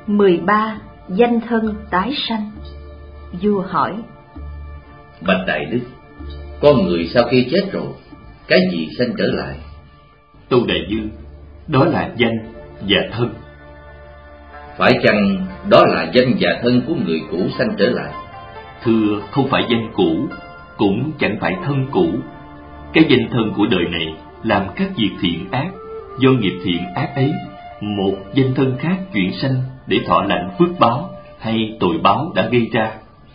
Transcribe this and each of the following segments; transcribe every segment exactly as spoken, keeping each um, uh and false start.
mười ba. Danh thân tái sanh. Vua hỏi: Bạch Đại Đức, con người sau khi chết rồi, cái gì sanh trở lại? Tâu Đại Dương, đó là danh và thân. Phải chăng đó là danh và thân của người cũ sanh trở lại? Thưa, không phải danh cũ, cũng chẳng phải thân cũ. Cái danh thân của đời này làm các việc thiện ác, do nghiệp thiện ác ấy, một danh thân khác chuyển sanh để thọ lãnh phước báo hay tội báo đã gây ra.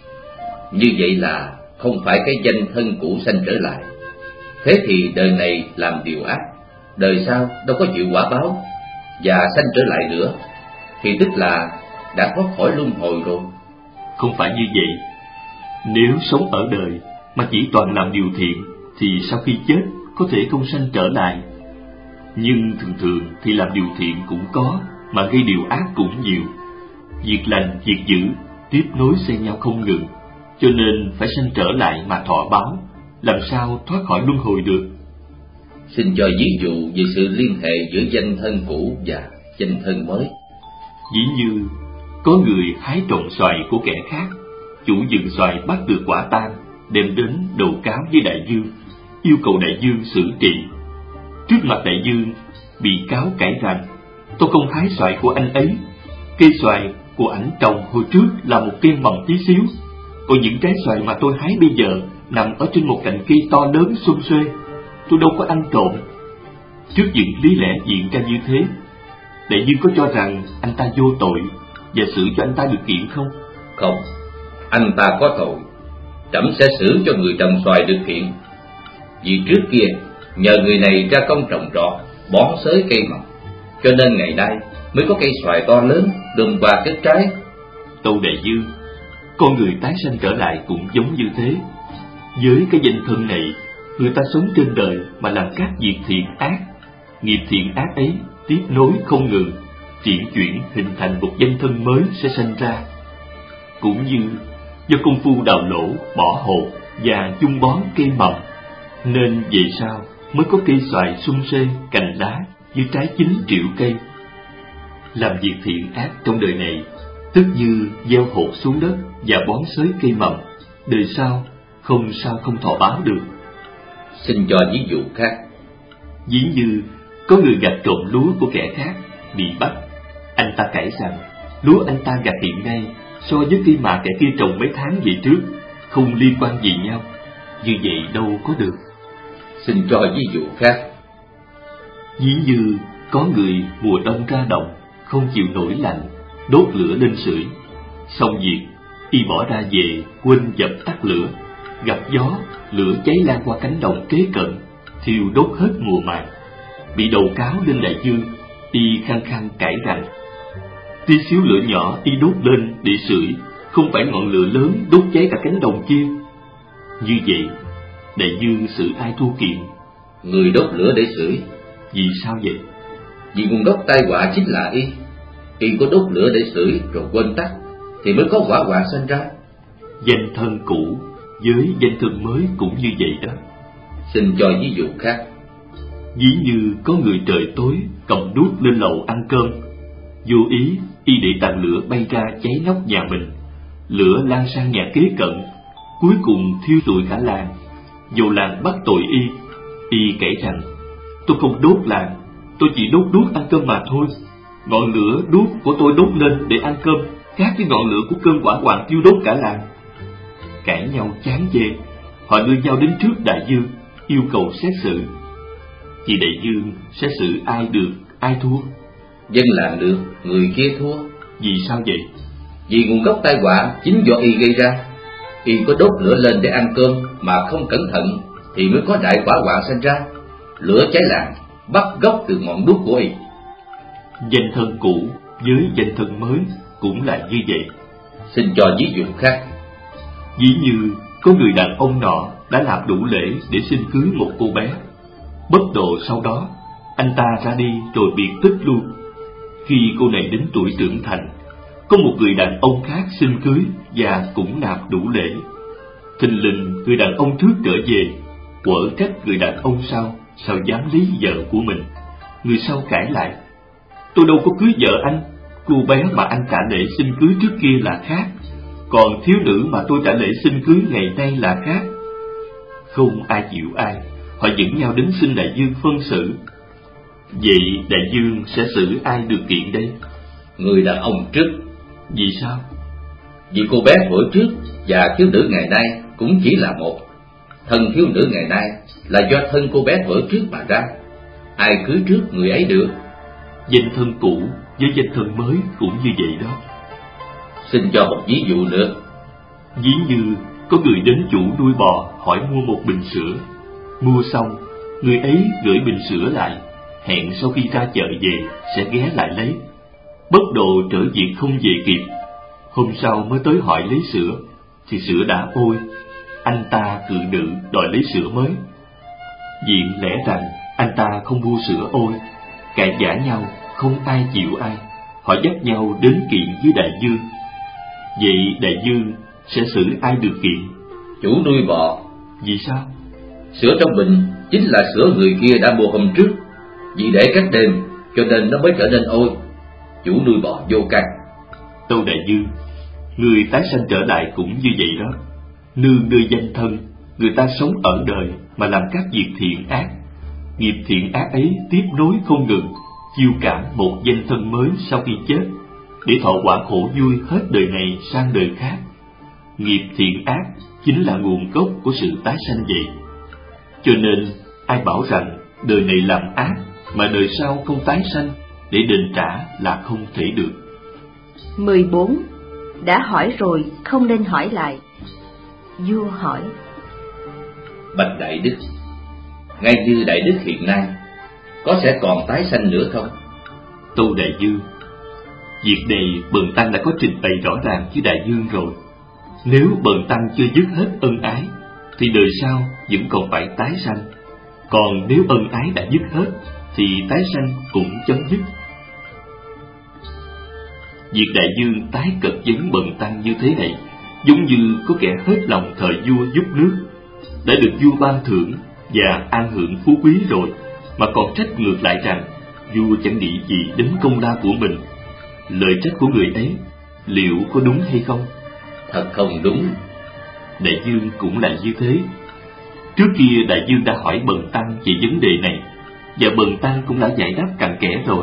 Như vậy là không phải cái danh thân cũ sanh trở lại. Thế thì đời này làm điều ác, đời sau đâu có chịu quả báo và sanh trở lại nữa, thì tức là đã thoát khỏi luân hồi rồi. Không phải như vậy. Nếu sống ở đời mà chỉ toàn làm điều thiện thì sau khi chết có thể không sanh trở lại. Nhưng thường thường thì làm điều thiện cũng có, mà gây điều ác cũng nhiều. Việc lành, việc dữ tiếp nối xen nhau không ngừng, cho nên phải sanh trở lại mà thọ báo, làm sao thoát khỏi luân hồi được. Xin cho ví dụ về sự liên hệ giữa danh thân cũ và danh thân mới. Ví như có người hái trộm xoài của kẻ khác, chủ vườn xoài bắt được quả tang, đem đến đầu cáo với đại vương, yêu cầu đại vương xử trị. Trước mặt đại vương, bị cáo cãi rằng: tôi không hái xoài của anh ấy, cây xoài của ảnh trồng hồi trước là một cây mầm tí xíu, còn những trái xoài mà tôi hái bây giờ nằm ở trên một cành cây to lớn xum xuê, tôi đâu có ăn trộm. Trước những lý lẽ diện ra như thế, đại vương có cho rằng anh ta vô tội và xử cho anh ta được kiện không? Không, anh ta có tội, trẫm sẽ xử cho người trồng xoài được kiện. Vì trước kia nhờ người này ra công trồng trọt, bón xới cây mầm, cho nên ngày nay mới có cây xoài to lớn đùm qua kết trái. Tâu Đại Dương, con người tái sanh trở lại cũng giống như thế. Với cái danh thân này, người ta sống trên đời mà làm các việc thiện ác, nghiệp thiện ác ấy tiếp nối không ngừng, chuyển chuyển hình thành một danh thân mới sẽ sanh ra. Cũng như do công phu đào lỗ, bỏ hồ và chung bón cây mầm, nên về sau mới có cây xoài sum xê, cành lá với trái chín triệu cây. Làm việc thiện ác trong đời này tức như gieo hột xuống đất và bón xới cây mầm, đời sau không sao không thọ báo được. Xin cho ví dụ khác. Ví như có người gặt trộm lúa của kẻ khác, bị bắt. Anh ta cãi rằng lúa anh ta gặt hiện nay so với cây mà kẻ kia trồng mấy tháng về trước không liên quan gì nhau. Như vậy đâu có được. Xin cho ví dụ khác. Ví như có người mùa đông ra đồng, không chịu nổi lạnh, đốt lửa lên sưởi. Xong việc, y bỏ ra về quên dập tắt lửa. Gặp gió, lửa cháy lan qua cánh đồng kế cận, thiêu đốt hết mùa màng. Bị đầu cáo lên đại vương, y khăng khăng cãi rằng tí xíu lửa nhỏ y đốt lên để sưởi, không phải ngọn lửa lớn đốt cháy cả cánh đồng kia. Như vậy, đại vương xử ai thua kiện? Người đốt lửa để sưởi. Vì sao vậy? Vì nguồn gốc tai họa chính là y. Y có đốt lửa để sưởi rồi quên tắt, thì mới có hỏa hoạn sinh ra. Danh thân cũ với danh thân mới cũng như vậy đó. Xin cho ví dụ khác. Ví như có người trời tối cầm đuốc lên lầu ăn cơm, vô ý y để tàn lửa bay ra cháy nóc nhà mình, lửa lan sang nhà kế cận, cuối cùng thiêu rụi cả làng. Dù làng bắt tội y, y kể rằng tôi không đốt làng, tôi chỉ đốt đuốc ăn cơm mà thôi. Ngọn lửa đuốc của tôi đốt lên để ăn cơm khác với ngọn lửa của cơn hỏa hoạn thiêu đốt cả làng. Cãi nhau chán chê, họ đưa nhau đến trước đại vương, yêu cầu xét xử. Thì đại vương sẽ xử ai được, ai thua? Dân làm được, người kia thua. Vì sao vậy? Vì nguồn gốc tai họa chính do y gây ra. Y có đốt lửa lên để ăn cơm mà không cẩn thận, thì mới có đại hỏa hoạn sinh ra. Lửa cháy làng, bắt gốc từ ngọn đuốc của y. Danh thân cũ với danh thân mới cũng là như vậy. Xin cho ví dụ khác. Ví như có người đàn ông nọ đã làm đủ lễ để xin cưới một cô bé. Bất độ sau đó, anh ta ra đi rồi biệt tích luôn. Khi cô này đến tuổi trưởng thành, có một người đàn ông khác xin cưới và cũng nạp đủ lễ. Thình lình người đàn ông trước trở về, quở trách người đàn ông sau sao dám lý vợ của mình. Người sau cãi lại: tôi đâu có cưới vợ anh, cô bé mà anh trả lễ xin cưới trước kia là khác, còn thiếu nữ mà tôi trả lễ xin cưới ngày nay là khác. Không ai chịu ai, họ dẫn nhau đến xin đại dương phân xử. Vậy đại dương sẽ xử ai được kiện đây? Người đàn ông trước. Vì sao? Vì cô bé thuở trước và thiếu nữ ngày nay cũng chỉ là một. Thân thiếu nữ ngày nay là do thân cô bé thuở trước mà ra. Ai cưới trước người ấy được. Danh thân cũ với danh thân mới cũng như vậy đó. Xin cho một ví dụ nữa. Ví như có người đến chủ nuôi bò hỏi mua một bình sữa. Mua xong, người ấy gửi bình sữa lại, hẹn sau khi ra chợ về sẽ ghé lại lấy. Bất đồ trở việc không về kịp, hôm sau mới tới hỏi lấy sữa, thì sữa đã ôi. Anh ta cự nữ đòi lấy sữa mới. Diện lẽ rằng anh ta không mua sữa ôi, cãi vã nhau, không ai chịu ai. Họ dắt nhau đến kiện với đại dương. Vậy đại dương sẽ xử ai được kiện? Chủ nuôi bò. Vì sao? Sữa trong bình chính là sữa người kia đã mua hôm trước, vì để cách đêm cho nên nó mới trở nên ôi. Chủ nuôi bò vô can. Tâu đại dương, người tái sanh trở lại cũng như vậy đó. Nương nơi danh thân, người ta sống ở đời mà làm các việc thiện ác. Nghiệp thiện ác ấy tiếp nối không ngừng, chiêu cảm một danh thân mới sau khi chết, để thọ quả khổ vui hết đời này sang đời khác. Nghiệp thiện ác chính là nguồn gốc của sự tái sanh vậy. Cho nên ai bảo rằng đời này làm ác mà đời sau không tái sanh để đền trả là không thể được. mười bốn. Đã hỏi rồi không nên hỏi lại. Vua hỏi: Bạch đại đức, ngay như đại đức hiện nay, có sẽ còn tái sanh nữa không? Tâu đại dương, việc này bần tăng đã có trình bày rõ ràng với đại dương rồi. Nếu bần tăng chưa dứt hết ân ái, thì đời sau vẫn còn phải tái sanh. Còn nếu ân ái đã dứt hết, thì tái sanh cũng chấm dứt. Việc đại dương tái cật vấn bần tăng như thế này, giống như có kẻ hết lòng thời vua giúp nước, đã được vua ban thưởng và an hưởng phú quý rồi, mà còn trách ngược lại rằng vua chẳng nghĩ gì đến công lao của mình. Lời trách của người ấy liệu có đúng hay không? Thật không đúng. Đại dương cũng là như thế. Trước kia đại dương đã hỏi bần tăng về vấn đề này, và bần tăng cũng đã giải đáp cặn kẽ rồi.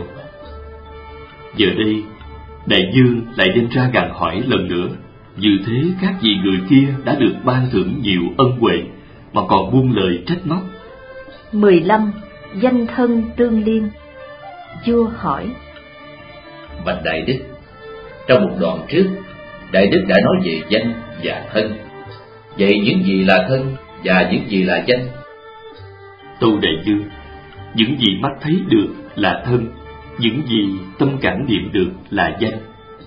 Giờ đây đại dương lại đem ra gàn hỏi lần nữa. Như thế các vị người kia đã được ban thưởng nhiều ân huệ mà còn buông lời trách móc. mười lăm. Danh thân tương liên. Vua hỏi: Bạch đại đức, trong một đoạn trước, đại đức đã nói về danh và thân. Vậy những gì là thân và những gì là danh? Tâu đại dương, những gì mắt thấy được là thân, những gì tâm cảm niệm được là danh.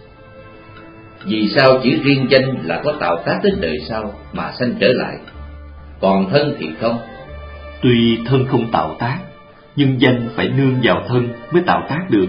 Vì sao chỉ riêng danh là có tạo tác đến đời sau mà sanh trở lại, còn thân thì không? Tuy thân không tạo tác, nhưng danh phải nương vào thân mới tạo tác được.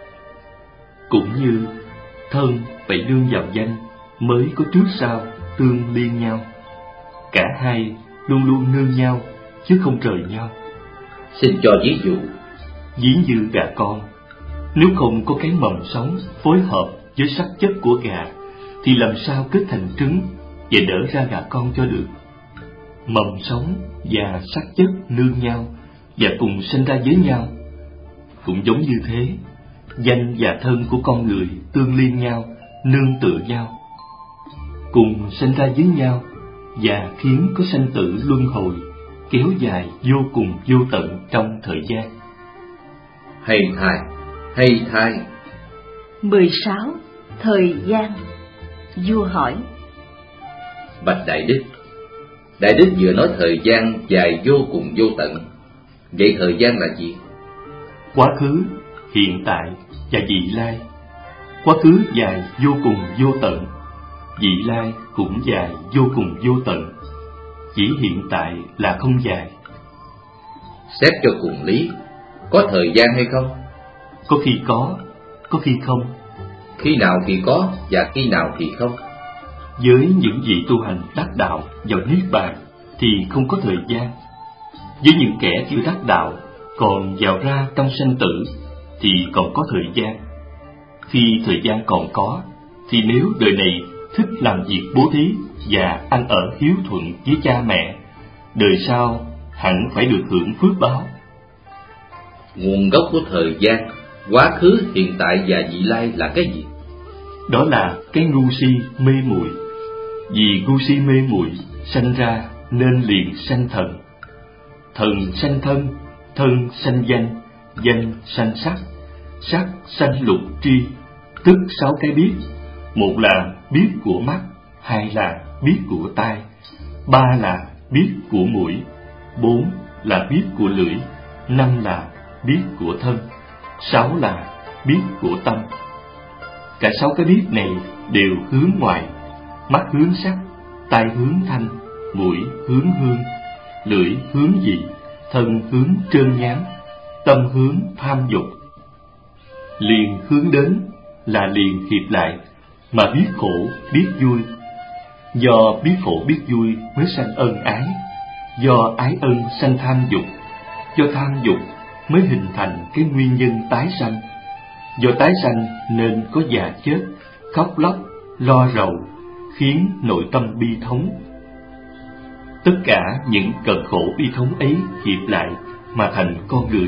Cũng như thân phải nương vào danh mới có trước sau tương liên nhau. Cả hai luôn luôn nương nhau chứ không rời nhau. Xin cho ví dụ. Ví như gà con, nếu không có cái mầm sống phối hợp với sắc chất của gà, thì làm sao kết thành trứng và đỡ ra gà con cho được. Mầm sống và sắc chất nương nhau và cùng sinh ra với nhau. Cũng giống như thế, danh và thân của con người tương liên nhau, nương tựa nhau, cùng sinh ra với nhau và khiến có sanh tử luân hồi kéo dài vô cùng vô tận trong thời gian. Hay thay, hay thay. mười sáu. Thời gian. Vua hỏi: Bạch đại đức, đại đức vừa nói thời gian dài vô cùng vô tận. Vậy thời gian là gì? Quá khứ, hiện tại và vị lai. Quá khứ dài vô cùng vô tận, vị lai cũng dài vô cùng vô tận, chỉ hiện tại là không dài. Xét cho cùng lý, có thời gian hay không? Có khi có, có khi không. Khi nào thì có và khi nào thì không. Với những vị tu hành đắc đạo vào niết bàn thì không có thời gian. Với những kẻ chưa đắc đạo còn vào ra trong sanh tử thì còn có thời gian. Khi thời gian còn có, thì nếu đời này thích làm việc bố thí và ăn ở hiếu thuận với cha mẹ, đời sau hẳn phải được hưởng phước báo. Nguồn gốc của thời gian, quá khứ, hiện tại và vị lai là cái gì? Đó là cái ngu si mê muội. Vì ngu si mê muội sanh ra nên liền sanh thần. Thần sanh thân, thân sanh danh, danh sanh sắc, sắc sanh lục tri, tức sáu cái biết. Một là biết của mắt, hai là biết của tai, ba là biết của mũi, bốn là biết của lưỡi, năm là biết của thân, sáu là biết của tâm. Cả sáu cái biết này đều hướng ngoại: mắt hướng sắc, tai hướng thanh, mũi hướng hương, lưỡi hướng vị, thân hướng trơn nhám, tâm hướng tham dục. Liền hướng đến là liền hiệp lại, mà biết khổ biết vui. Do biết khổ biết vui mới sanh ân ái, do ái ân sanh tham dục, do tham dục mới hình thành cái nguyên nhân tái sanh. Do tái sanh nên có già chết, khóc lóc, lo rầu, khiến nội tâm bi thống. Tất cả những cần khổ bi thống ấy hiệp lại mà thành con người.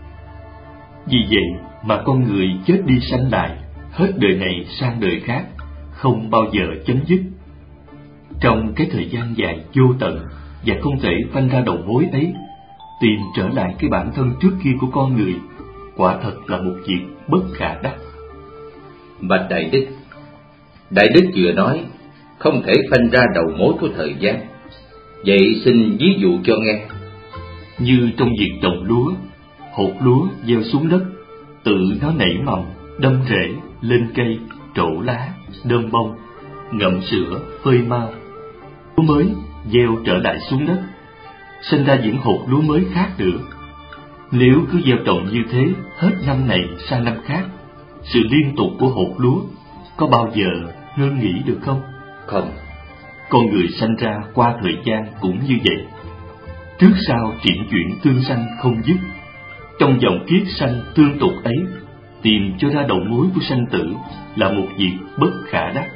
Vì vậy mà con người chết đi sanh lại, hết đời này sang đời khác, không bao giờ chấm dứt. Trong cái thời gian dài vô tận và không thể phanh ra đầu mối ấy, tìm trở lại cái bản thân trước kia của con người, quả thật là một việc bất khả đắc. Bạch Đại Đức, Đại Đức vừa nói không thể phanh ra đầu mối của thời gian. Vậy xin ví dụ cho nghe. Như trong việc trồng lúa, hột lúa gieo xuống đất, tự nó nảy mầm, đâm rễ, lên cây, trổ lá, đơm bông, ngậm sữa, phơi mao. Lúa mới gieo trở lại xuống đất, sinh ra những hột lúa mới khác nữa. Nếu cứ gieo trồng như thế hết năm này sang năm khác, sự liên tục của hột lúa có bao giờ ngưng nghỉ được không? Không. Con người sanh ra qua thời gian cũng như vậy, trước sau triển chuyển tương sanh không dứt. Trong dòng kiết sanh tương tục ấy, tìm cho ra đầu mối của sanh tử là một việc bất khả đắc.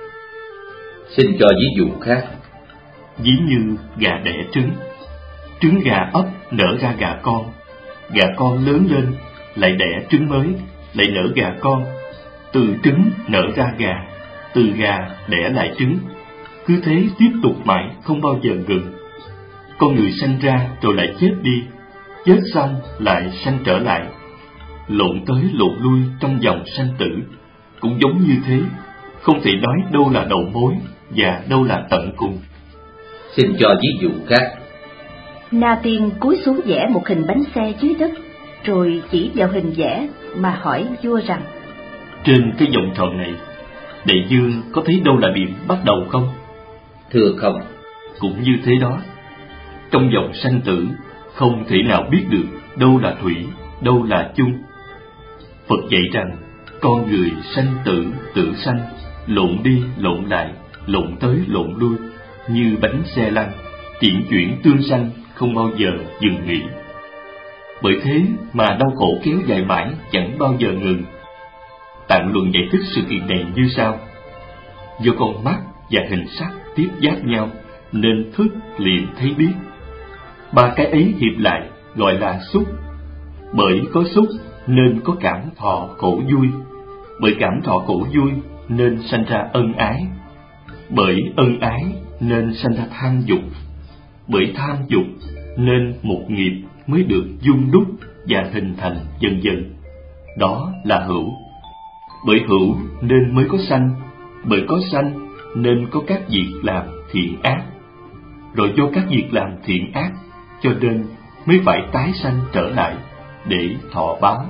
Xin cho ví dụ khác. Ví như gà đẻ trứng, trứng gà ấp nở ra gà con, gà con lớn lên lại đẻ trứng mới, lại nở gà con, từ trứng nở ra gà, từ gà đẻ lại trứng, cứ thế tiếp tục mãi không bao giờ ngừng. Con người sanh ra rồi lại chết đi, chết xong lại sanh trở lại, lộn tới lộn lui trong dòng sanh tử, cũng giống như thế, không thể nói đâu là đầu mối và đâu là tận cùng. Xin cho ví dụ khác. Na Tiên cúi xuống vẽ một hình bánh xe dưới đất, rồi chỉ vào hình vẽ mà hỏi vua rằng: trên cái vòng tròn này, đại dương có thấy đâu là điểm bắt đầu không? Thưa không. Cũng như thế đó, trong dòng sanh tử không thể nào biết được đâu là thủy, đâu là chung. Phật dạy rằng con người sanh tử tử sanh, lộn đi lộn lại, lộn tới lộn lui, như bánh xe lăn, chuyển chuyển tương sanh, không bao giờ dừng nghỉ. Bởi thế mà đau khổ kéo dài mãi, chẳng bao giờ ngừng. Tạng Luận giải thích sự kiện này như sau: do con mắt và hình sắc tiếp giáp nhau nên thức liền thấy biết. Ba cái ấy hiệp lại gọi là xúc. Bởi có xúc nên có cảm thọ khổ vui. Bởi cảm thọ khổ vui nên sanh ra ân ái. Bởi ân ái nên sanh ra tham dục. Bởi tham dục nên một nghiệp mới được dung đúc và hình thành dần dần. Đó là hữu. Bởi hữu nên mới có sanh. Bởi có sanh nên có các việc làm thiện ác. Rồi do các việc làm thiện ác cho nên mới phải tái sanh trở lại để thọ báo.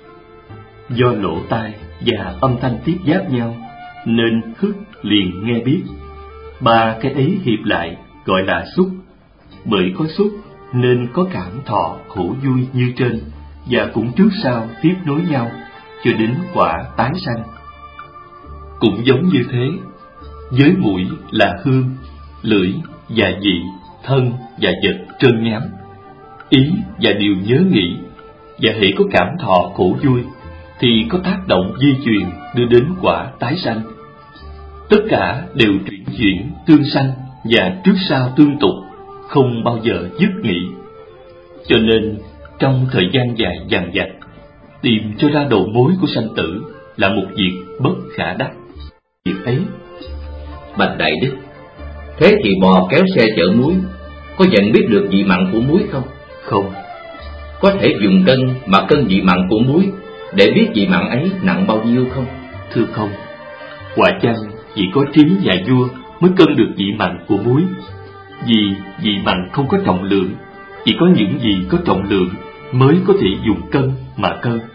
Do lỗ tai và âm thanh tiếp giáp nhau nên thức liền nghe biết. Ba cái ấy hiệp lại gọi là xúc. Bởi có xúc nên có cảm thọ khổ vui như trên, và cũng trước sau tiếp nối nhau cho đến quả tái sanh. Cũng giống như thế, với mũi là hương, lưỡi và vị, thân và vật trơn nhám, ý và điều nhớ nghĩ, và hễ có cảm thọ khổ vui thì có tác động di truyền đưa đến quả tái sanh. Tất cả đều chuyển chuyển, tương sanh và trước sau tương tục, không bao giờ dứt nghỉ. Cho nên trong thời gian dài dằng dặc, tìm cho ra đầu mối của sanh tử là một việc bất khả đắc. Việc ấy, bạch đại đức, thế thì bò kéo xe chở muối có nhận biết được vị mặn của muối không? không. Có thể dùng cân mà cân vị mặn của muối để biết vị mặn ấy nặng bao nhiêu không? Thưa không. Quả chăng chỉ có trí nhà vua mới cân được vị mặn của muối. Vì vị mặn không có trọng lượng, chỉ có những gì có trọng lượng mới có thể dùng cân mà cân.